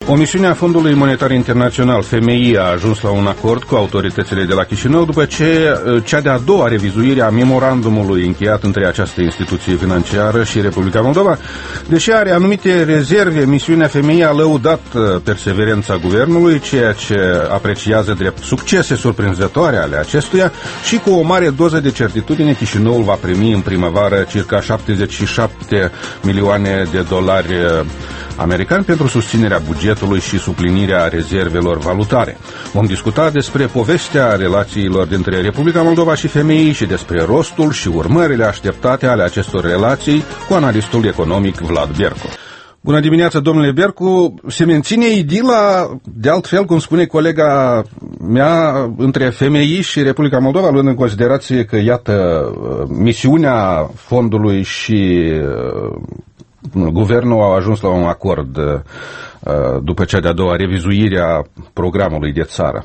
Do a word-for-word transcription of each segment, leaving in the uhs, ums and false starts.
O misiune a Fondului Monetar Internațional, F M I, a ajuns la un acord cu autoritățile de la Chișinău după ce cea de-a doua revizuire a memorandumului încheiat între această instituție financiară și Republica Moldova. Deși are anumite rezerve, misiunea F M I a lăudat perseverența guvernului, ceea ce apreciază drept succese surprinzătoare ale acestuia și cu o mare doză de certitudine, Chișinăul va primi în primăvară circa șaptezeci și șapte milioane de dolari americani pentru susținerea bugetului și suplinirea rezervelor valutare. Vom discuta despre povestea relațiilor dintre Republica Moldova și F M I și despre rostul și urmările așteptate ale acestor relații cu analistul economic Vlad Bercu. Bună dimineața, domnule Bercu. Se menține idila, de altfel, cum spune colega mea, între F M I și Republica Moldova, luând în considerație că, iată, misiunea fondului și guvernul au ajuns la un acord după cea de-a doua revizuire a programului de țară.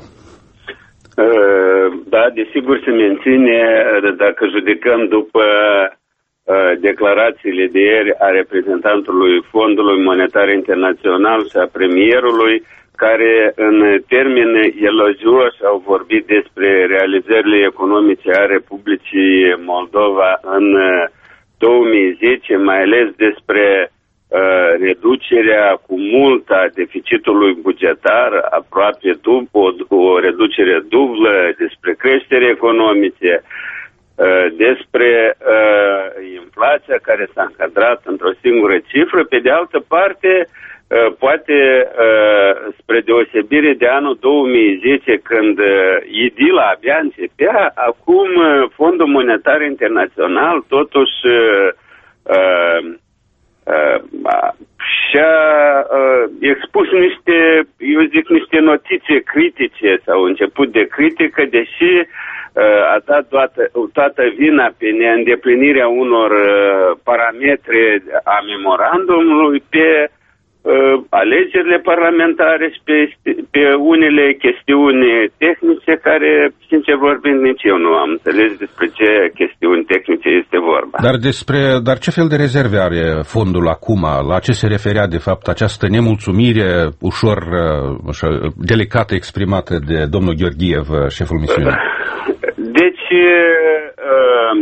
Da, desigur se menține, dacă judecăm după declarațiile de ieri a reprezentantului Fondului Monetar Internațional și a premierului, care în termeni elogioși au vorbit despre realizările economice a Republicii Moldova în două mii zece, mai ales despre uh, reducerea cu mult a deficitului bugetar, aproape dub, o, o reducere dublă, despre creștere economice, uh, despre uh, inflația care s-a încadrat într-o singură cifră. Pe de altă parte, uh, poate uh, spre deosebire de anul două mii zece, când uh, idila abia începea, acum uh, Fondul Monetar Internațional totuși uh, uh, uh, și-a uh, expus niște, eu zic, niște notițe critice sau început de critică, deși uh, a dat toată, toată vina pe neîndeplinirea unor uh, parametre a memorandumului, pe Uh, alegerile parlamentare și pe, pe unele chestiuni tehnice care, sincer vorbind, nici eu nu am înțeles despre ce chestiuni tehnice este vorba. Dar despre, dar ce fel de rezerve are fondul acum? La ce se referea, de fapt, această nemulțumire ușor așa, delicată exprimată de domnul Gheorghiev, șeful misiunii? Deci, uh,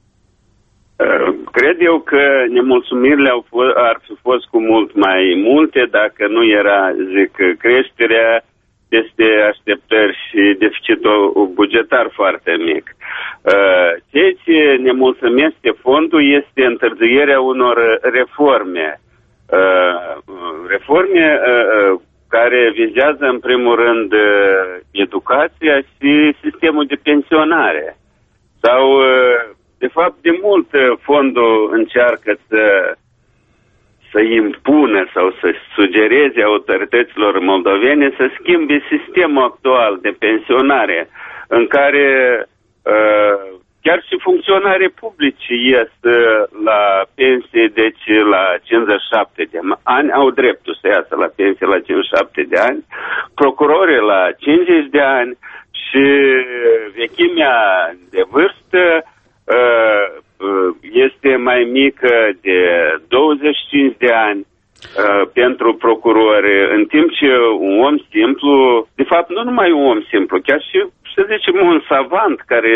cred eu că nemulțumirile au fost, ar fi fost cu mult mai multe dacă nu era, zic, creșterea peste așteptări și deficitul bugetar foarte mic. Ceea ce nemulțumește fondul este întârzierea unor reforme. Reforme care vizează în primul rând educația și sistemul de pensionare. Sau de fapt, de mult fondul încearcă să, să impună sau să sugereze autorităților moldovene să schimbe sistemul actual de pensionare, în care uh, chiar și funcționarii publici ies la pensie, deci la cincizeci și șapte de ani, au dreptul să iasă la pensie la cincizeci și șapte de ani, procurorii la cincizeci de ani și vechimea de vârstă este mai mică de douăzeci și cinci de ani pentru procurori, în timp ce un om simplu, de fapt nu numai un om simplu, chiar și, să zicem, un savant care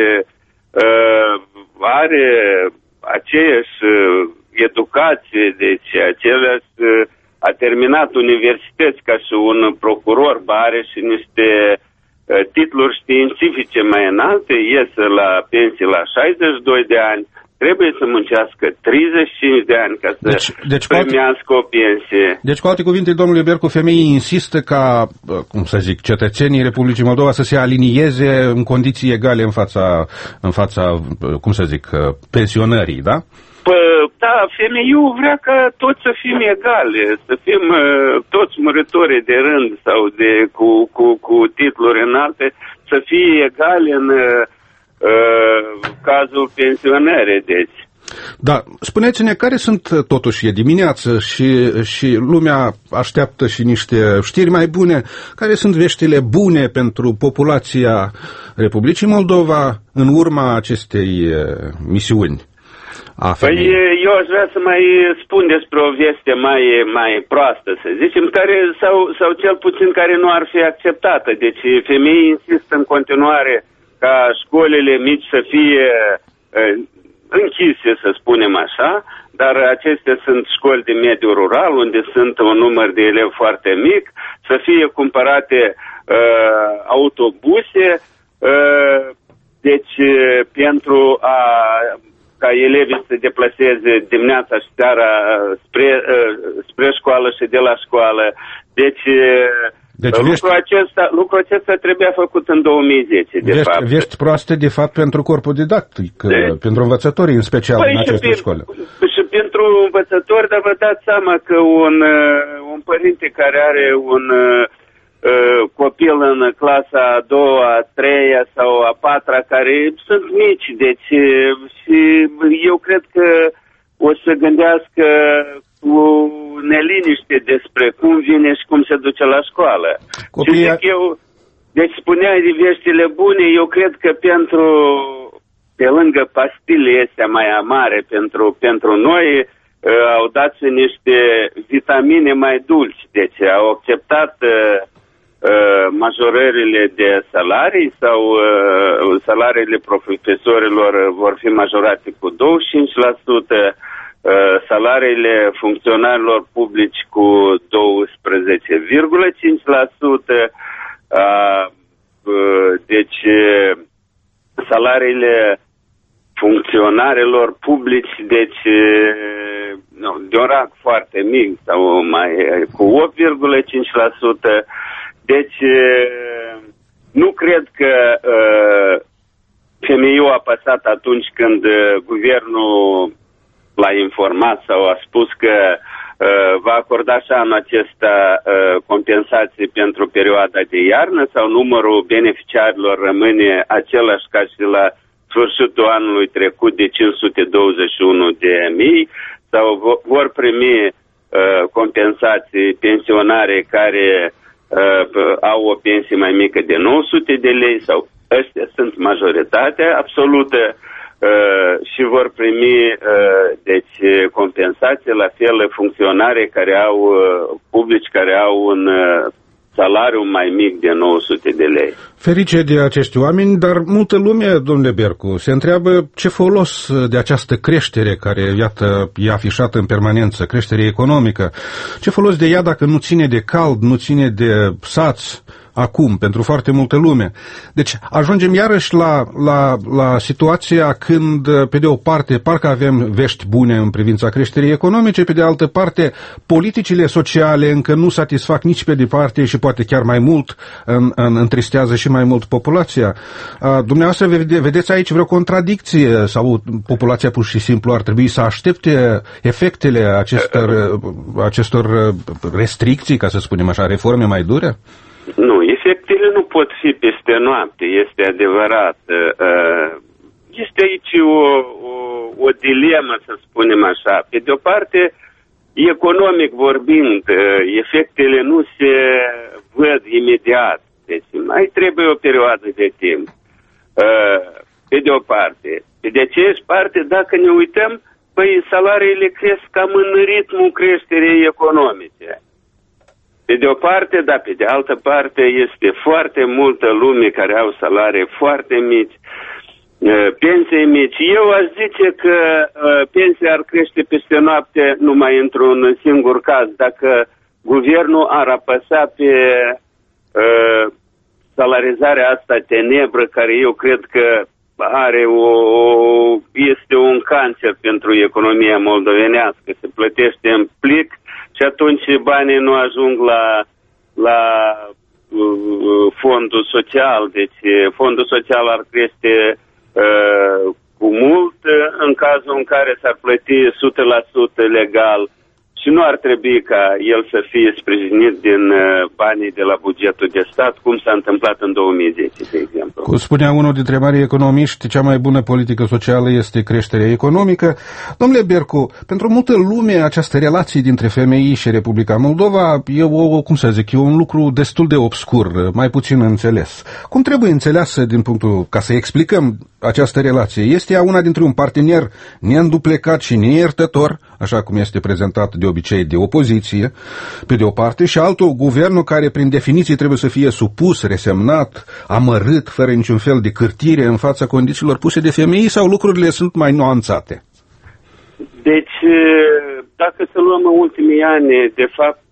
are aceeași educație, deci același, a terminat universități ca și un procuror, are și niște titluri științifice mai înalte, iese la pensie la șaizeci și doi de ani, trebuie să muncească treizeci și cinci de ani ca să deci, deci primească o pensie. Deci, cu alte cuvinte, domnule Bercu, F M I insistă ca, cum să zic, cetățenii Republicii Moldova să se alinieze în condiții egale în fața, în fața, cum să zic, pensionării, da? Păi, da, F M I-ul vrea ca toți să fim egale, să fim uh, toți muritorii de rând sau de, cu, cu, cu titluri înalte, să fie egale în uh, cazul pensionării, deci. Da, spuneți-ne care sunt, totuși e dimineață și, și lumea așteaptă și niște știri mai bune, care sunt veștile bune pentru populația Republicii Moldova în urma acestei uh, misiuni? a femeii. Păi eu aș vrea să mai spun despre o veste mai, mai proastă, să zicem, care, sau, sau cel puțin care nu ar fi acceptată. Deci femeii insistă în continuare ca școlile mici să fie uh, închise, să spunem așa, dar acestea sunt școli de mediu rural, unde sunt un număr de elevi foarte mic, să fie cumpărate uh, autobuse, uh, deci pentru a, ca elevii să se deplaseze dimineața și seara spre, uh, spre școală și de la școală. Deci... Deci lucrul, vești, acesta, lucrul acesta trebuia făcut în două mii zece, de vești, fapt. Vești proaste, de fapt, pentru corpul didactic, de... pentru învățătorii, în special, păi în aceste pe, școli. Și pentru învățători, dar vă dați seama că un, un părinte care are un uh, copil în clasa a doua, a treia sau a patra, care sunt mici, deci și eu cred că o să gândească cu neliniște despre cum vine și cum se duce la școală. Copiii... Și zic eu, deci spuneai de veștile bune, eu cred că pentru, pe lângă pastilele astea mai amare pentru, pentru noi, uh, au dat și niște vitamine mai dulci. Deci au acceptat uh, uh, majorările de salarii sau uh, salariile profesorilor vor fi majorate cu douăzeci și cinci la sută, salariile funcționarilor publici cu doisprezece virgulă cinci la sută, deci salariile funcționarilor publici, deci nu, de un rang foarte mic sau mai cu opt virgulă cinci la sută, deci nu cred că F M I-ul a pasat atunci când guvernul l-a informat sau a spus că uh, va acorda și anul acesta uh, compensații pentru perioada de iarnă sau numărul beneficiarilor rămâne același ca și la sfârșitul anului trecut de cinci sute douăzeci și unu de mii sau vor primi uh, compensații pensionare care uh, au o pensie mai mică de nouă sute de lei sau ăstea sunt majoritatea absolută. Uh, și vor primi uh, deci compensație la fel funcționare care au uh, publici care au un uh, salariu mai mic de nouă sute de lei. Ferice de acești oameni, dar multă lume, domnule Bercu, se întreabă ce folos de această creștere care, iată, e afișată în permanență, creștere economică, ce folos de ea dacă nu ține de cald, nu ține de sați, acum, pentru foarte multă lume. Deci ajungem iarăși la, la, la situația când, pe de o parte, parcă avem vești bune în privința creșterii economice, pe de altă parte, politicile sociale încă nu satisfac nici pe departe și poate chiar mai mult în, în, întristează și mai mult populația. Dumneavoastră vede, vedeți aici vreo contradicție sau populația pur și simplu ar trebui să aștepte efectele acestor, acestor restricții, ca să spunem așa, reforme mai dure? Nu, efectele nu pot fi peste noapte, este adevărat. Este aici o, o, o dilemă, să spunem așa. Pe de o parte, economic vorbind, efectele nu se văd imediat. Deci mai trebuie o perioadă de timp. Pe de o parte. Pe de aceeași parte, dacă ne uităm, păi salariile cresc cam în ritmul creșterii economice. Pe de o parte, dar pe de altă parte este foarte multă lume care au salarii foarte mici, pensii mici. Eu aș zice că pensia ar crește peste noapte numai într-un singur caz, dacă guvernul ar apăsa pe uh, salarizarea asta tenebră, care eu cred că are o, este un cancer pentru economia moldovenească. Se plătește în plic și atunci banii nu ajung la, la uh, fondul social. Deci fondul social ar crește uh, cu mult în cazul în care s-ar plăti o sută la sută legal. Și și nu ar trebui ca el să fie sprijinit din banii de la bugetul de stat, cum s-a întâmplat în două mii zece, de exemplu. Cum spunea unul dintre marii economiști, cea mai bună politică socială este creșterea economică. Domnule Bercu, pentru multă lume această relație dintre F M I și Republica Moldova e o, cum să zic, e un lucru destul de obscur, mai puțin înțeles. Cum trebuie înțeleasă din punctul, ca să explicăm această relație? Este ea una dintre un partener neînduplecat și neiertător, așa cum este prezentat de obicei de opoziție, pe de o parte, și altul, guvernul care prin definiție trebuie să fie supus, resemnat, amărât, fără niciun fel de cârtire în fața condițiilor puse de femei, sau lucrurile sunt mai nuanțate? Deci, dacă să luăm în ultimii ani, de fapt,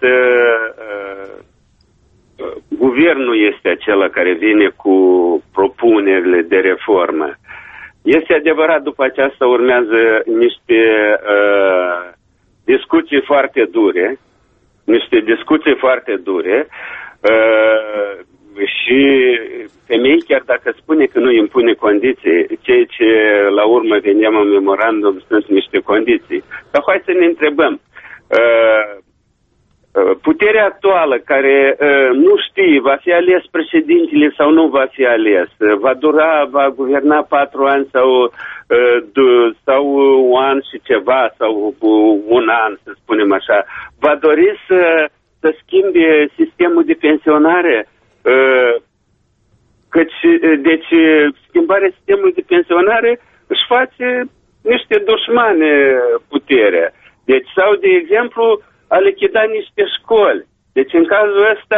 guvernul este acela care vine cu propunerile de reformă. Este adevărat, după aceasta urmează niște uh, discuții foarte dure, niște discuții foarte dure uh, și femei, chiar dacă spune că nu impune condiții, ceea ce la urmă veneam în memorandum sunt niște condiții. Dar hai să ne întrebăm. Uh, Puterea actuală care uh, nu știe, va fi ales președintele sau nu va fi ales, va dura, va guverna patru ani sau, uh, sau un an și ceva, sau un an, să spunem așa, va dori să, să schimbe sistemul de pensionare? Uh, căci, deci, schimbarea sistemului de pensionare își face niște dușmane puterea. Deci, sau, de exemplu, a lichida niște școli. Deci, în cazul ăsta,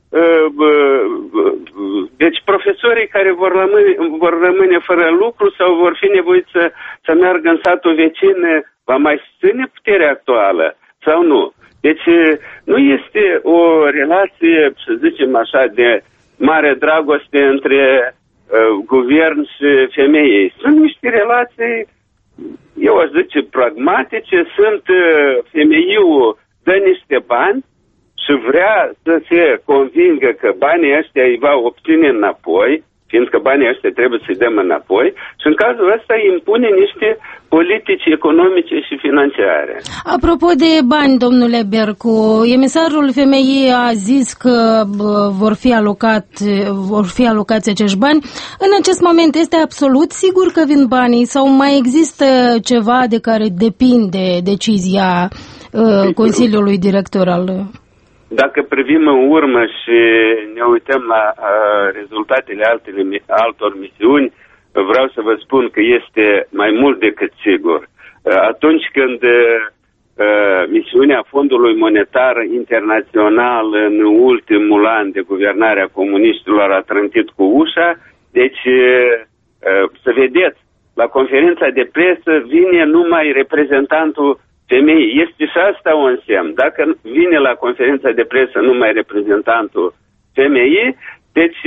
deci profesorii care vor rămâne, vor rămâne fără lucru sau vor fi nevoiți să, să meargă în satul vecin, va mai susține puterea actuală sau nu? Deci, nu este o relație, să zicem așa, de mare dragoste între uh, guvern și femei. Sunt niște relații, eu aș zice, pragmatice. Sunt uh, femeiul dă niște bani și vrea să se convingă că banii ăștia îi va obține înapoi, fiindcă banii ăștia trebuie să-i dăm înapoi, și în cazul ăsta impune niște politici economice și financiare. Apropo de bani, domnule Bercu, emisarul femeii a zis că vor fi, alocat, vor fi alocați acești bani. În acest moment este absolut sigur că vin banii sau mai există ceva de care depinde decizia uh, Consiliului Director al... Dacă privim în urmă și ne uităm la uh, rezultatele altele, altor misiuni, vreau să vă spun că este mai mult decât sigur. Uh, atunci când uh, misiunea Fondului Monetar Internațional în ultimul an de guvernare a comuniștilor a trântit cu ușa, deci uh, să vedeți, la conferința de presă vine numai reprezentantul femeii. Este și asta un semn. Dacă vine la conferința de presă numai reprezentantul femeii, deci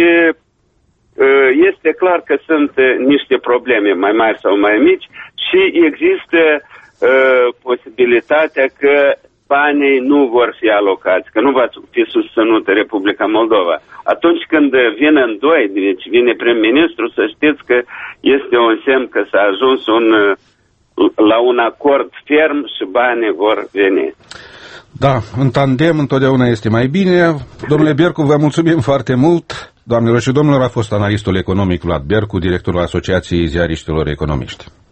este clar că sunt niște probleme mai mari sau mai mici și există uh, posibilitatea că banii nu vor fi alocați, că nu va fi susținută Republica Moldova. Atunci când vine în doi, deci vine prim-ministru, să știți că este un semn că s-a ajuns un la un acord ferm și banii vor veni. Da, în tandem întotdeauna este mai bine. Domnule Bercu, vă mulțumim foarte mult. Doamnelor și domnilor, a fost analistul economic Vlad Bercu, directorul Asociației Ziariștilor Economiști.